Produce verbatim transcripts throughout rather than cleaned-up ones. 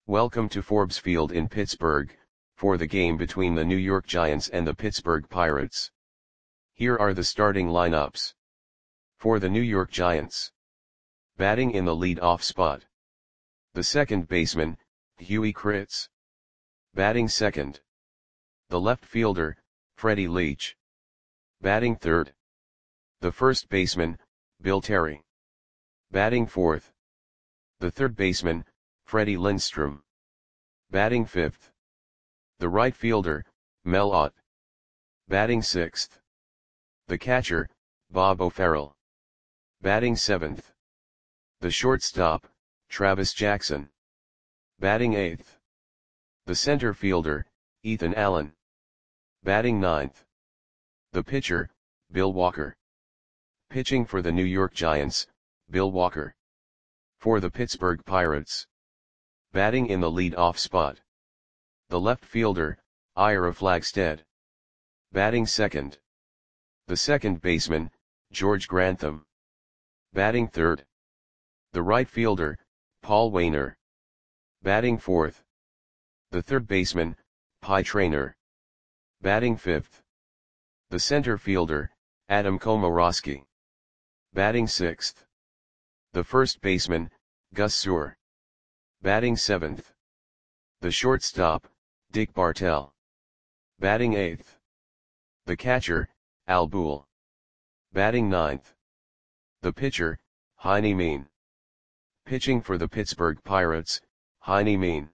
Welcome to Forbes Field in Pittsburgh, for the game between the New York Giants and the Pittsburgh Pirates. Here are the starting lineups. For the New York Giants. Batting in the lead-off spot. The second baseman, Huey Kritz. Batting second. The left fielder, Freddie Leach. Batting third. The first baseman, Bill Terry. Batting fourth. The third baseman, Freddie Lindstrom. Batting fifth. The right fielder, Mel Ott. Batting sixth. The catcher, Bob O'Farrell. Batting seventh. The shortstop, Travis Jackson. Batting eighth. The center fielder, Ethan Allen. Batting ninth. The pitcher, Bill Walker. Pitching for the New York Giants, Bill Walker. For the Pittsburgh Pirates. Batting in the lead-off spot. The left fielder, Ira Flagstead. Batting second. The second baseman, George Grantham. Batting third. The right fielder, Paul Waner. Batting fourth. The third baseman, Pie Traynor. Batting fifth. The center fielder, Adam Komoroski. Batting sixth. The first baseman, Gus Suhr. Batting seventh. The shortstop, Dick Bartell. Batting eighth. The catcher, Al Boole. Batting ninth. The pitcher, Heine Mean. Pitching for the Pittsburgh Pirates, Heine Mean.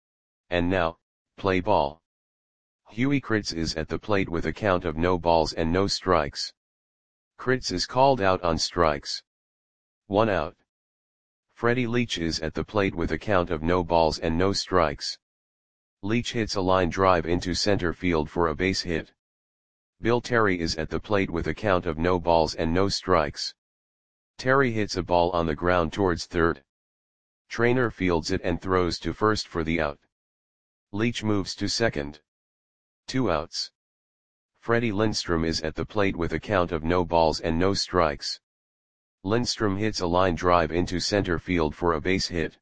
And now, play ball. Huey Kritz is at the plate with a count of no balls and no strikes. Kritz is called out on strikes. One out. Freddie Leach is at the plate with a count of no balls and no strikes. Leach hits a line drive into center field for a base hit. Bill Terry is at the plate with a count of no balls and no strikes. Terry hits a ball on the ground towards third. Traynor fields it and throws to first for the out. Leach moves to second. Two outs. Freddie Lindstrom is at the plate with a count of no balls and no strikes. Lindstrom hits a line drive into center field for a base hit.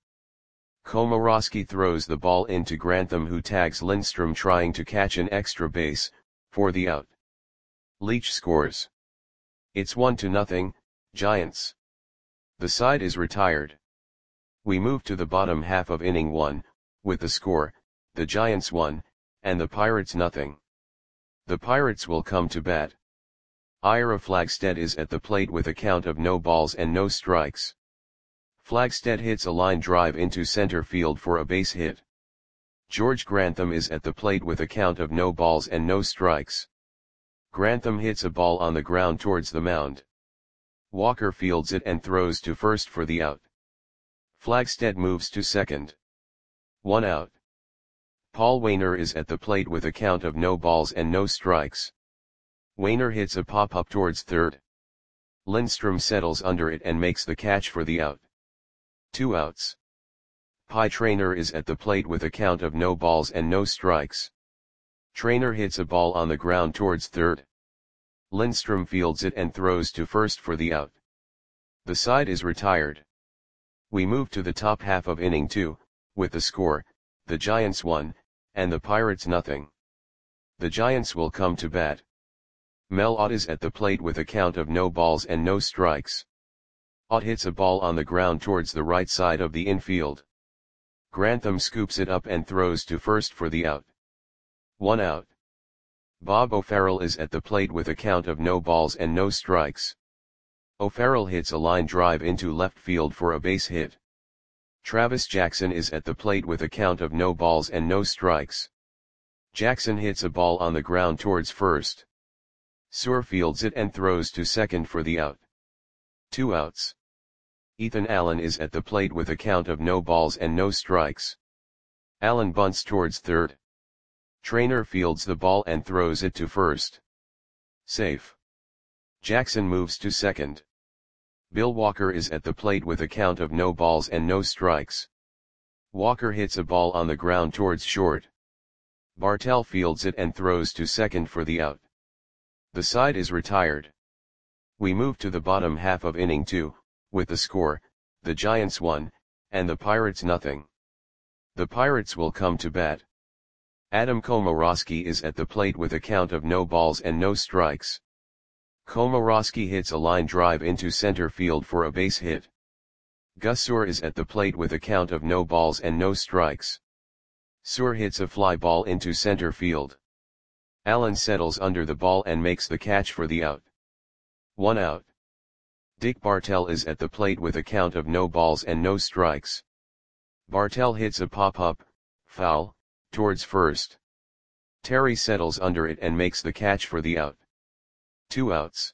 Komoroski throws the ball into Grantham, who tags Lindstrom trying to catch an extra base, for the out. Leach scores. It's one to nothing, Giants. The side is retired. We move to the bottom half of inning one, with the score, the Giants one, and the Pirates nothing. The Pirates will come to bat. Ira Flagstead is at the plate with a count of no balls and no strikes. Flagstead hits a line drive into center field for a base hit. George Grantham is at the plate with a count of no balls and no strikes. Grantham hits a ball on the ground towards the mound. Walker fields it and throws to first for the out. Flagstead moves to second. One out. Paul Waner is at the plate with a count of no balls and no strikes. Waner hits a pop-up towards third. Lindstrom settles under it and makes the catch for the out. Two outs. Pie Traynor is at the plate with a count of no balls and no strikes. Traynor hits a ball on the ground towards third. Lindstrom fields it and throws to first for the out. The side is retired. We move to the top half of inning two, with the score, the Giants one, and the Pirates nothing. The Giants will come to bat. Mel Ott is at the plate with a count of no balls and no strikes. Ott hits a ball on the ground towards the right side of the infield. Grantham scoops it up and throws to first for the out. One out. Bob O'Farrell is at the plate with a count of no balls and no strikes. O'Farrell hits a line drive into left field for a base hit. Travis Jackson is at the plate with a count of no balls and no strikes. Jackson hits a ball on the ground towards first. Suhr fields it and throws to second for the out. Two outs. Ethan Allen is at the plate with a count of no balls and no strikes. Allen bunts towards third. Traynor fields the ball and throws it to first. Safe. Jackson moves to second. Bill Walker is at the plate with a count of no balls and no strikes. Walker hits a ball on the ground towards short. Bartell fields it and throws to second for the out. The side is retired. We move to the bottom half of inning two, with the score, the Giants one, and the Pirates nothing. The Pirates will come to bat. Adam Komorowski is at the plate with a count of no balls and no strikes. Komorowski hits a line drive into center field for a base hit. Gus Suhr is at the plate with a count of no balls and no strikes. Suhr hits a fly ball into center field. Allen settles under the ball and makes the catch for the out. One out. Dick Bartell is at the plate with a count of no balls and no strikes. Bartell hits a pop-up, foul, towards first. Terry settles under it and makes the catch for the out. Two outs.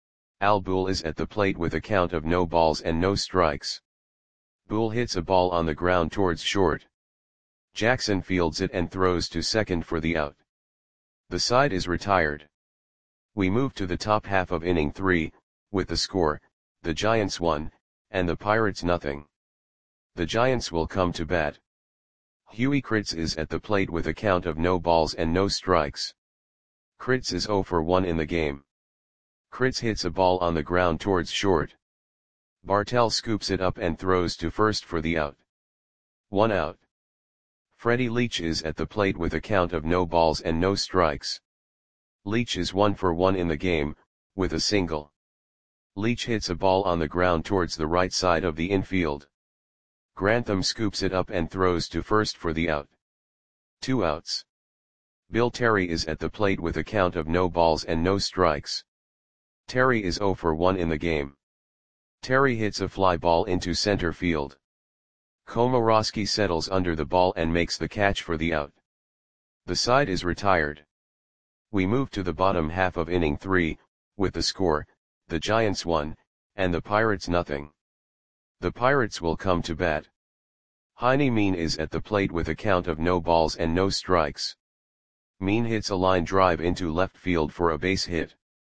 Al Boole is at the plate with a count of no balls and no strikes. Boole hits a ball on the ground towards short. Jackson fields it and throws to second for the out. The side is retired. We move to the top half of inning three, with the score, the Giants one, and the Pirates nothing. The Giants will come to bat. Huey Kritz is at the plate with a count of no balls and no strikes. Kritz is oh for one in the game. Kritz hits a ball on the ground towards short. Bartell scoops it up and throws to first for the out. One out. Freddie Leach is at the plate with a count of no balls and no strikes. Leach is one for one in the game, with a single. Leach hits a ball on the ground towards the right side of the infield. Grantham scoops it up and throws to first for the out. Two outs. Bill Terry is at the plate with a count of no balls and no strikes. Terry is oh for one in the game. Terry hits a fly ball into center field. Komorowski settles under the ball and makes the catch for the out. The side is retired. We move to the bottom half of inning three, with the score, the Giants one, and the Pirates nothing. The Pirates will come to bat. Heine Mean is at the plate with a count of no balls and no strikes. Mean hits a line drive into left field for a base hit.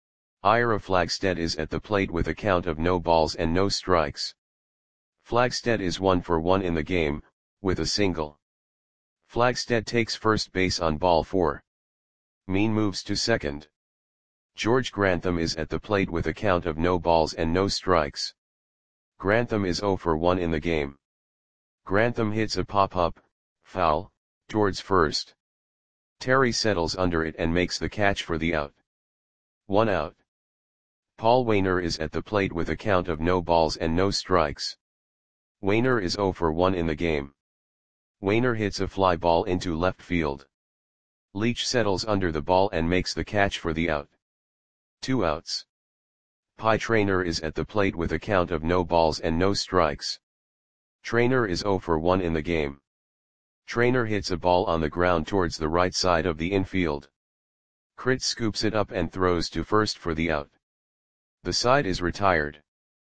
Ira Flagstead is at the plate with a count of no balls and no strikes. Flagstead is one for one in the game, with a single. Flagstead takes first base on ball four. Mean moves to second. George Grantham is at the plate with a count of no balls and no strikes. Grantham is oh for one in the game. Grantham hits a pop-up, foul, towards first. Terry settles under it and makes the catch for the out. One out. Paul Waner is at the plate with a count of no balls and no strikes. Waner is oh for one in the game. Waner hits a fly ball into left field. Leach settles under the ball and makes the catch for the out. Two outs. Pie Traynor is at the plate with a count of no balls and no strikes. Traynor is oh for one in the game. Traynor hits a ball on the ground towards the right side of the infield. Kritz scoops it up and throws to first for the out. The side is retired.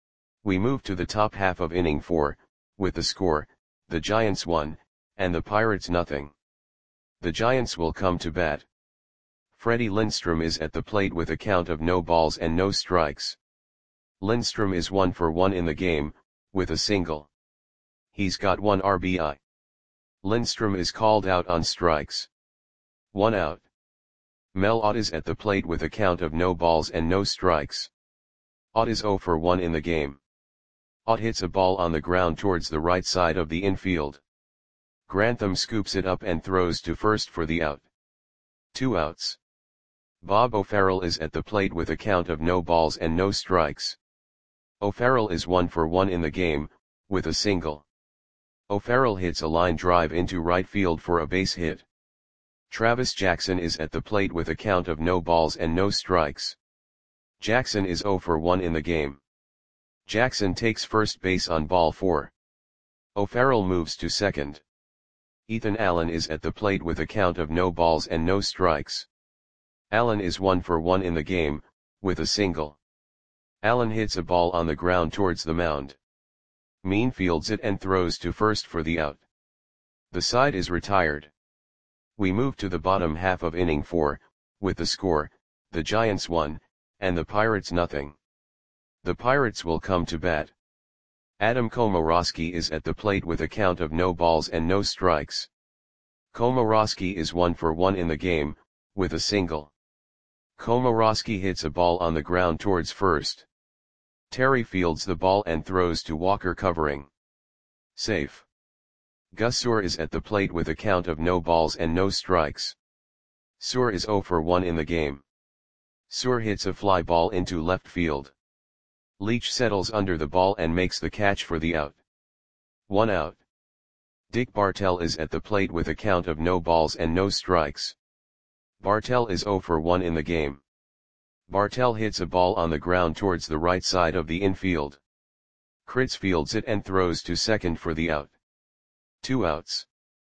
We move to the top half of inning four, with the score, the Giants one, and the Pirates nothing. The Giants will come to bat. Freddie Lindstrom is at the plate with a count of no balls and no strikes. Lindstrom is one for one in the game, with a single. He's got one R B I. Lindstrom is called out on strikes. One out. Mel Ott is at the plate with a count of no balls and no strikes. Ott is oh for one in the game. Ott hits a ball on the ground towards the right side of the infield. Grantham scoops it up and throws to first for the out. Two outs. Bob O'Farrell is at the plate with a count of no balls and no strikes. O'Farrell is one for one in the game, with a single. O'Farrell hits a line drive into right field for a base hit. Travis Jackson is at the plate with a count of no balls and no strikes. Jackson is oh for one in the game. Jackson takes first base on ball four. O'Farrell moves to second. Ethan Allen is at the plate with a count of no balls and no strikes. Allen is one for one in the game, with a single. Allen hits a ball on the ground towards the mound. Mean fields it and throws to first for the out. The side is retired. We move to the bottom half of inning four, with the score, the Giants one, and the Pirates nothing. The Pirates will come to bat. Adam Komorowski is at the plate with a count of no balls and no strikes. Komorowski is one for one in the game, with a single. Komorowski hits a ball on the ground towards first. Terry fields the ball and throws to Walker covering. Safe. Gus Suhr is at the plate with a count of no balls and no strikes. Suhr is zero for one in the game. Suhr hits a fly ball into left field. Leach settles under the ball and makes the catch for the out. One out. Dick Bartell is at the plate with a count of no balls and no strikes. Bartell is zero for one in the game. Bartell hits a ball on the ground towards the right side of the infield. Kritz fields it and throws to second for the out. Two outs.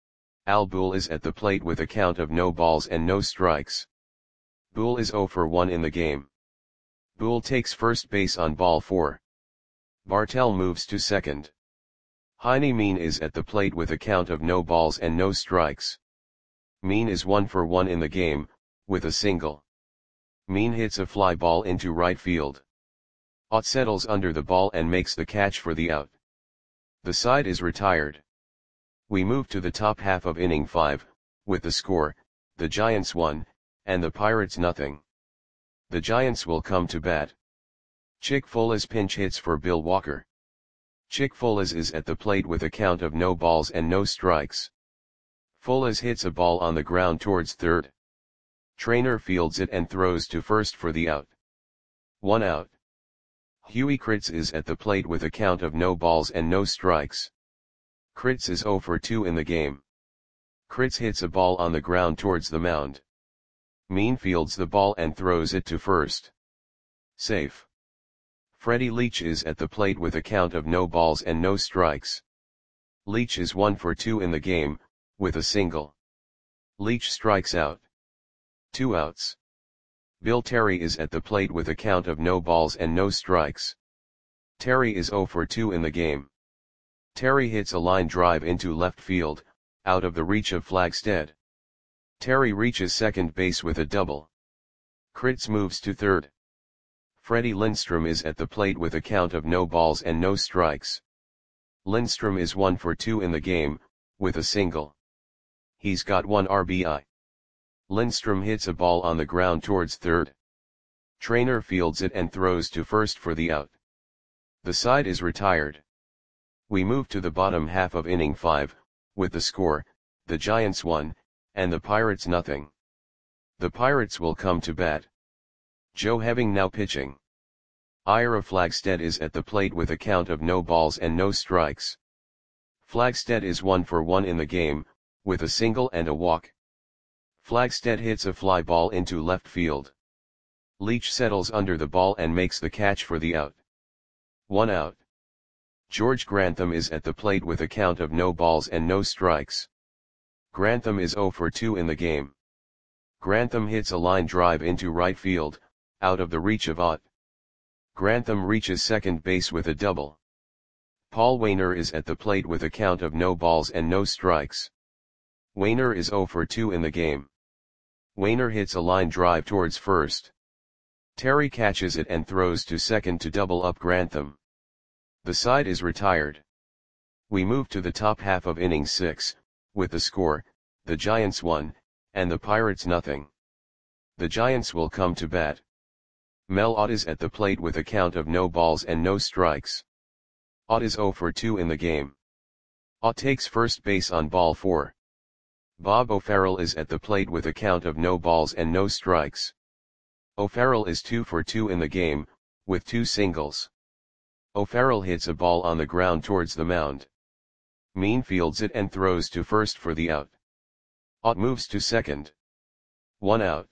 Al Boole is at the plate with a count of no balls and no strikes. Boole is zero for one in the game. Boole takes first base on ball four. Bartell moves to second. Heine Mean is at the plate with a count of no balls and no strikes. Mean is one for one in the game, with a single. Mean hits a fly ball into right field. Ott settles under the ball and makes the catch for the out. The side is retired. We move to the top half of inning five, with the score, the Giants one, and the Pirates nothing. The Giants will come to bat. Chick Folas pinch hits for Bill Walker. Chick Folas is at the plate with a count of no balls and no strikes. Folas hits a ball on the ground towards third. Trainer fields it and throws to first for the out. One out. Huey Kritz is at the plate with a count of no balls and no strikes. Kritz is zero for two in the game. Kritz hits a ball on the ground towards the mound. Mean fields the ball and throws it to first. Safe. Freddie Leach is at the plate with a count of no balls and no strikes. Leach is one for two in the game, with a single. Leach strikes out. Two outs. Bill Terry is at the plate with a count of no balls and no strikes. Terry is zero for two in the game. Terry hits a line drive into left field, out of the reach of Flagstead. Terry reaches second base with a double. Kritz moves to third. Freddie Lindstrom is at the plate with a count of no balls and no strikes. Lindstrom is one for two in the game, with a single. He's got one R B I. Lindstrom hits a ball on the ground towards third. Trainer fields it and throws to first for the out. The side is retired. We move to the bottom half of inning five, with the score, the Giants one, and the Pirates nothing. The Pirates will come to bat. Joe Heving now pitching. Ira Flagstead is at the plate with a count of no balls and no strikes. Flagstead is one for one in the game, with a single and a walk. Flagstead hits a fly ball into left field. Leach settles under the ball and makes the catch for the out. One out. George Grantham is at the plate with a count of no balls and no strikes. Grantham is zero for two in the game. Grantham hits a line drive into right field, out of the reach of Ott. Grantham reaches second base with a double. Paul Waner is at the plate with a count of no balls and no strikes. Waner is zero for two in the game. Waner hits a line drive towards first. Terry catches it and throws to second to double up Grantham. The side is retired. We move to the top half of inning six, with the score, the Giants one, and the Pirates nothing. The Giants will come to bat. Mel Ott is at the plate with a count of no balls and no strikes. Ott is zero for two in the game. Ott takes first base on ball four. Bob O'Farrell is at the plate with a count of no balls and no strikes. O'Farrell is two for two in the game, with two singles. O'Farrell hits a ball on the ground towards the mound. Mean fields it and throws to first for the out. Ott moves to second. One out.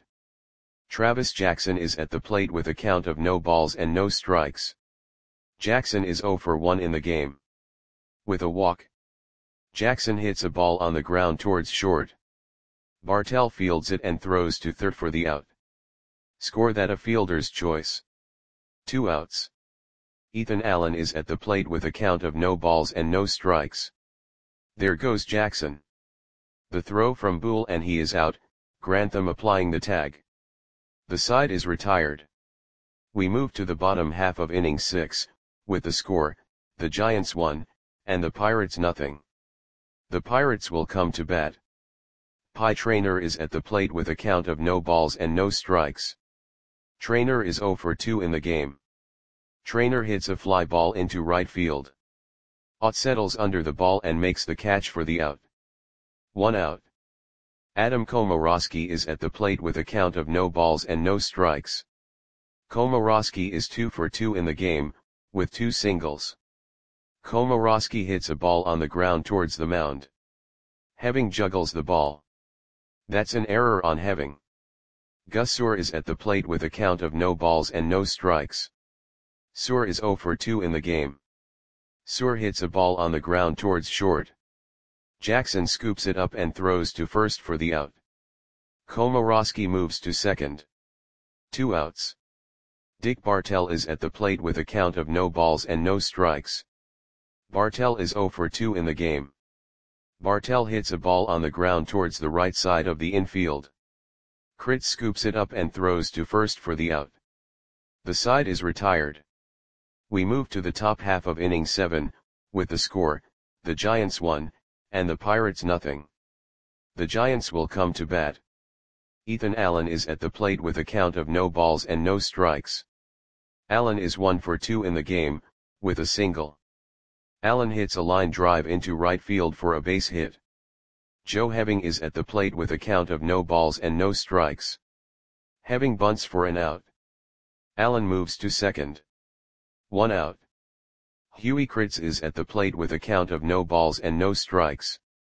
Travis Jackson is at the plate with a count of no balls and no strikes. Jackson is zero for one in the game. With a walk. Jackson hits a ball on the ground towards short. Bartell fields it and throws to third for the out. Score that a fielder's choice. Two outs. Ethan Allen is at the plate with a count of no balls and no strikes. There goes Jackson. The throw from Boole and he is out, Grantham applying the tag. The side is retired. We move to the bottom half of inning six, with the score, the Giants one, and the Pirates nothing. The Pirates will come to bat. Pie Traynor is at the plate with a count of no balls and no strikes. Traynor is zero for two in the game. Traynor hits a fly ball into right field. Ott settles under the ball and makes the catch for the out. One out. Adam Komorowski is at the plate with a count of no balls and no strikes. Komorowski is two for two in the game, with two singles. Komorowski hits a ball on the ground towards the mound. Heving juggles the ball. That's an error on Heving. Gus Suhr is at the plate with a count of no balls and no strikes. Suhr is zero for two in the game. Suhr hits a ball on the ground towards short. Jackson scoops it up and throws to first for the out. Komorowski moves to second. Two outs. Dick Bartell is at the plate with a count of no balls and no strikes. Bartell is zero for two in the game. Bartell hits a ball on the ground towards the right side of the infield. Kritz scoops it up and throws to first for the out. The side is retired. We move to the top half of inning seven, with the score, the Giants one, and the Pirates nothing. The Giants will come to bat. Ethan Allen is at the plate with a count of no balls and no strikes. Allen is one for two in the game, with a single. Allen hits a line drive into right field for a base hit. Joe Heving is at the plate with a count of no balls and no strikes. Heving bunts for an out. Allen moves to second. One out. Huey Kritz is at the plate with a count of no balls and no strikes.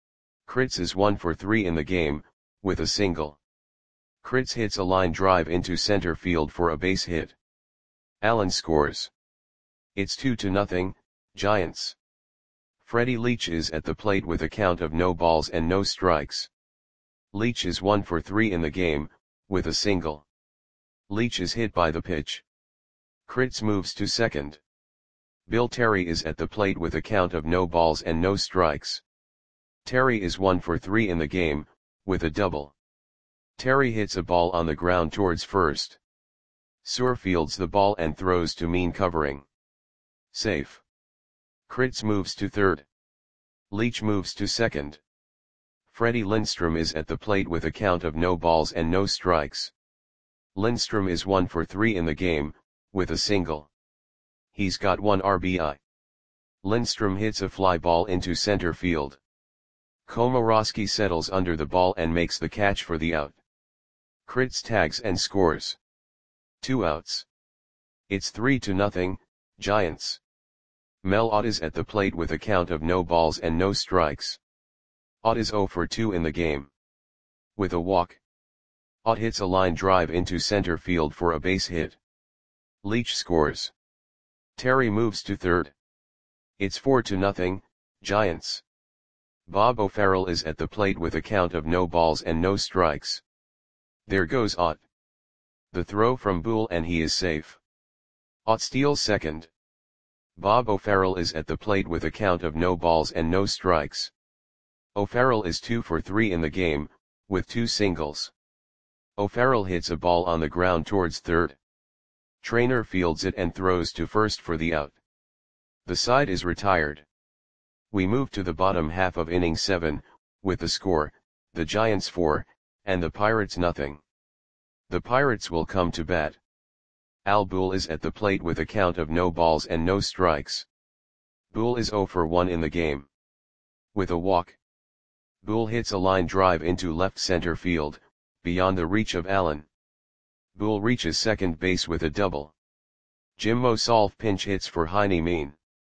Kritz is one for three in the game, with a single. Kritz hits a line drive into center field for a base hit. Allen scores. It's two to nothing, Giants. Freddie Leach is at the plate with a count of no balls and no strikes. Leach is one for three in the game, with a single. Leach is hit by the pitch. Kritz moves to second. Bill Terry is at the plate with a count of no balls and no strikes. Terry is one for three in the game, with a double. Terry hits a ball on the ground towards first. Suhr fields the ball and throws to mean covering. Safe. Kritz moves to third. Leach moves to second. Freddie Lindstrom is at the plate with a count of no balls and no strikes. Lindstrom is one for three in the game, with a single. He's got one R B I. Lindstrom hits a fly ball into center field. Komorowski settles under the ball and makes the catch for the out. Kritz tags and scores. Two outs. It's three to nothing, Giants. Mel Ott is at the plate with a count of no balls and no strikes. Ott is zero for two in the game. With a walk. Ott hits a line drive into center field for a base hit. Leach scores. Terry moves to third. It's four to nothing, Giants. Bob O'Farrell is at the plate with a count of no balls and no strikes. There goes Ott. The throw from Boole and he is safe. Ott steals second. Bob O'Farrell is at the plate with a count of no balls and no strikes. O'Farrell is two for three in the game, with two singles. O'Farrell hits a ball on the ground towards third. Trainer fields it and throws to first for the out. The side is retired. We move to the bottom half of inning seven, with the score, the Giants four, and the Pirates nothing. The Pirates will come to bat. Al Boole is at the plate with a count of no balls and no strikes. Boole is zero for one in the game. With a walk. Boole hits a line drive into left center field, beyond the reach of Allen. Boole reaches second base with a double. Jim Mosolf pinch hits for Heine Mean.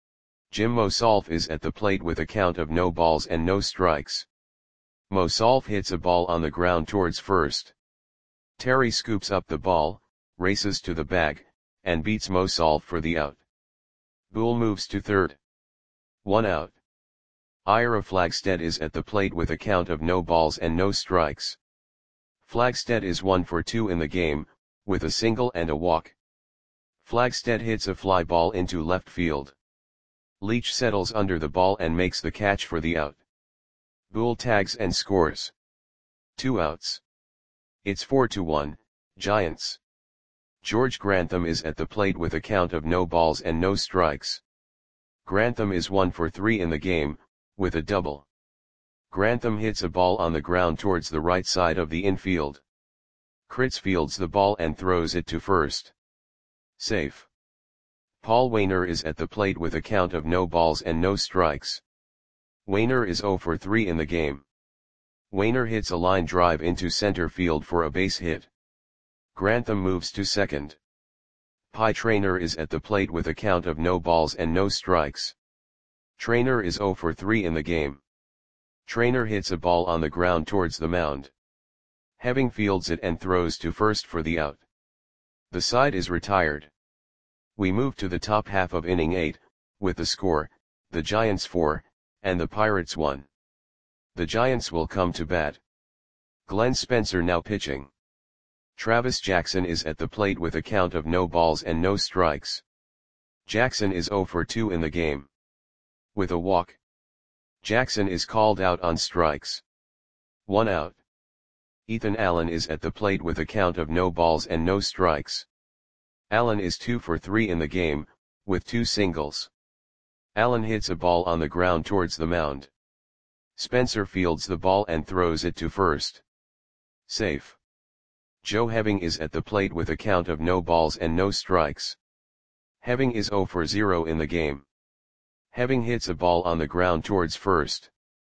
Jim Mosolf is at the plate with a count of no balls and no strikes. Mosolf hits a ball on the ground towards first. Terry scoops up the ball, races to the bag, and beats Mosolf for the out. Boole moves to third. One out. Ira Flagstead is at the plate with a count of no balls and no strikes. Flagstead is one for two in the game, with a single and a walk. Flagstead hits a fly ball into left field. Leach settles under the ball and makes the catch for the out. Boole tags and scores. Two outs. It's four to one, Giants. George Grantham is at the plate with a count of no balls and no strikes. Grantham is one for three in the game, with a double. Grantham hits a ball on the ground towards the right side of the infield. Kritz fields the ball and throws it to first. Safe. Paul Waner is at the plate with a count of no balls and no strikes. Waner is zero for three in the game. Waner hits a line drive into center field for a base hit. Grantham moves to second. Pie Traynor is at the plate with a count of no balls and no strikes. Traynor is zero for three in the game. Traynor hits a ball on the ground towards the mound. Having fields it and throws to first for the out. The side is retired. We move to the top half of inning eight, with the score, the Giants four, and the Pirates one. The Giants will come to bat. Glenn Spencer now pitching. Travis Jackson is at the plate with a count of no balls and no strikes. Jackson is zero for two in the game. With a walk, Jackson is called out on strikes. One out. Ethan Allen is at the plate with a count of no balls and no strikes. Allen is two for three in the game, with two singles. Allen hits a ball on the ground towards the mound. Spencer fields the ball and throws it to first. Safe. Joe Heving is at the plate with a count of no balls and no strikes. Heving is zero for zero in the game. Heving hits a ball on the ground towards first.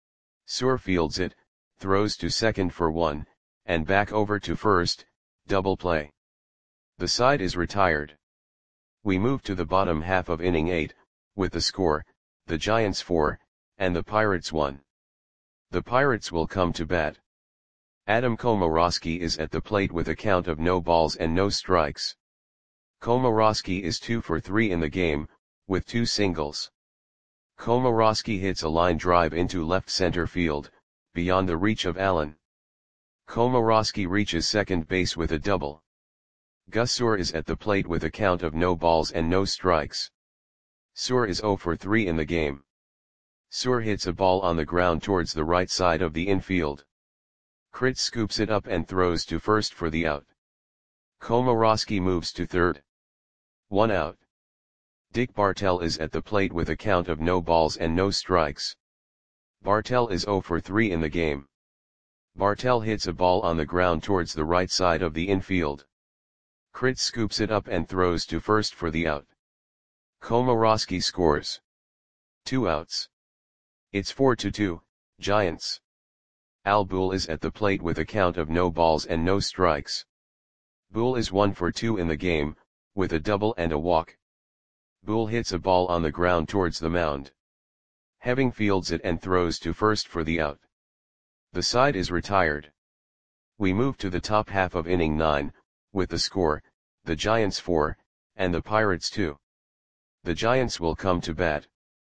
Suhr fields it, throws to second for one, and back over to first, double play. The side is retired. We move to the bottom half of inning eight, with the score, the Giants four, and the Pirates one. The Pirates will come to bat. Adam Komorowski is at the plate with a count of no balls and no strikes. Komorowski is two for three in the game, with two singles. Komorowski hits a line drive into left center field, beyond the reach of Allen. Komorowski reaches second base with a double. Gus Suhr is at the plate with a count of no balls and no strikes. Suhr is zero for three in the game. Suhr hits a ball on the ground towards the right side of the infield. Kritz scoops it up and throws to first for the out. Komorowski moves to third. One out. Dick Bartell is at the plate with a count of no balls and no strikes. Bartell is zero for three in the game. Bartell hits a ball on the ground towards the right side of the infield. Kritz scoops it up and throws to first for the out. Komorowski scores. Two outs. It's four to two, Giants. Al Boole is at the plate with a count of no balls and no strikes. Boole is one for two in the game, with a double and a walk. Boole hits a ball on the ground towards the mound. Heving fields it and throws to first for the out. The side is retired. We move to the top half of inning nine, with the score, the Giants four, and the Pirates two. The Giants will come to bat.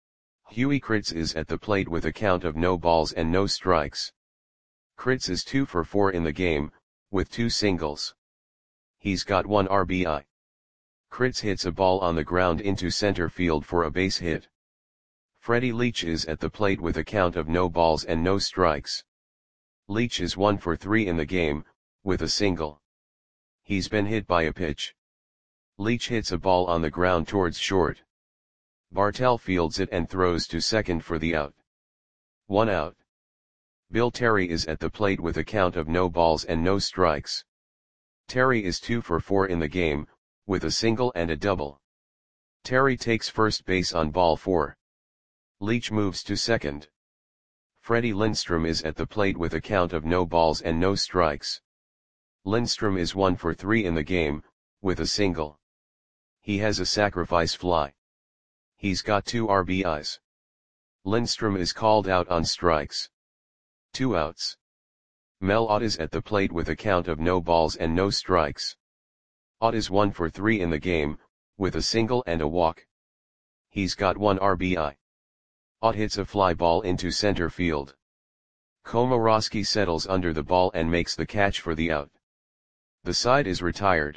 Huey Kritz is at the plate with a count of no balls and no strikes. Kritz is two for four in the game, with two singles. He's got one R B I. Kritz hits a ball on the ground into center field for a base hit. Freddie Leach is at the plate with a count of no balls and no strikes. Leach is one for three in the game, with a single. He's been hit by a pitch. Leach hits a ball on the ground towards short. Bartell fields it and throws to second for the out. One out. Bill Terry is at the plate with a count of no balls and no strikes. Terry is two for four in the game, with a single and a double. Terry takes first base on ball four. Leach moves to second. Freddie Lindstrom is at the plate with a count of no balls and no strikes. Lindstrom is one for three in the game, with a single. He has a sacrifice fly. He's got two R B Is. Lindstrom is called out on strikes. Two outs. Mel Ott is at the plate with a count of no balls and no strikes. Ott is one for three in the game, with a single and a walk. He's got one R B I. Ott hits a fly ball into center field. Komorowski settles under the ball and makes the catch for the out. The side is retired.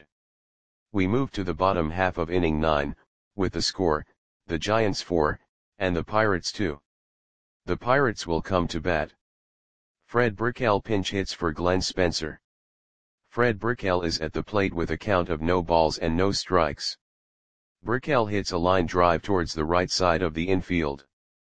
We move to the bottom half of inning nine, with the score, the Giants four, and the Pirates two. The Pirates will come to bat. Fred Burkell pinch hits for Glenn Spencer. Fred Burkell is at the plate with a count of no balls and no strikes. Burkell hits a line drive towards the right side of the infield.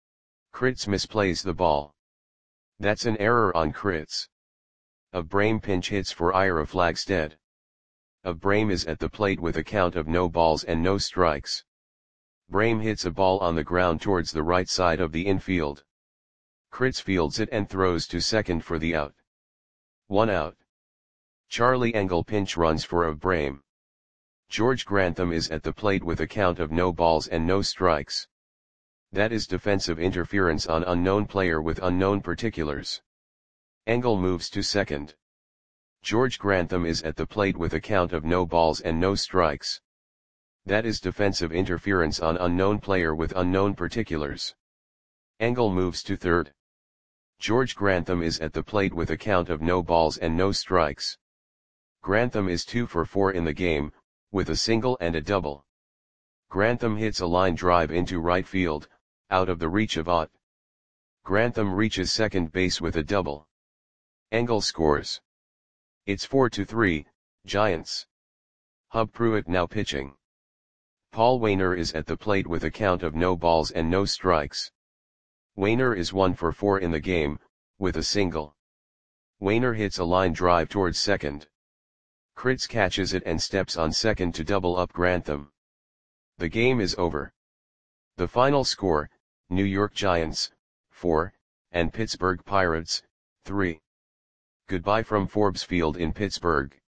Kritz misplays the ball. That's an error on Kritz. Abraham pinch hits for Ira Flagstead. Abraham is at the plate with a count of no balls and no strikes. Brame hits a ball on the ground towards the right side of the infield. Kritz fields it and throws to second for the out. One out. Charlie Engel pinch runs for of Brame. George Grantham is at the plate with a count of no balls and no strikes. That is defensive interference on unknown player with unknown particulars. Engel moves to second. George Grantham is at the plate with a count of no balls and no strikes. That is defensive interference on unknown player with unknown particulars. Engel moves to third. George Grantham is at the plate with a count of no balls and no strikes. Grantham is two for four in the game, with a single and a double. Grantham hits a line drive into right field, out of the reach of Ott. Grantham reaches second base with a double. Engel scores. It's four to three, Giants. Hub Pruitt now pitching. Paul Waner is at the plate with a count of no balls and no strikes. Waner is one for four in the game, with a single. Waner hits a line drive towards second. Kritz catches it and steps on second to double up Grantham. The game is over. The final score, New York Giants, four, and Pittsburgh Pirates, three. Goodbye from Forbes Field in Pittsburgh.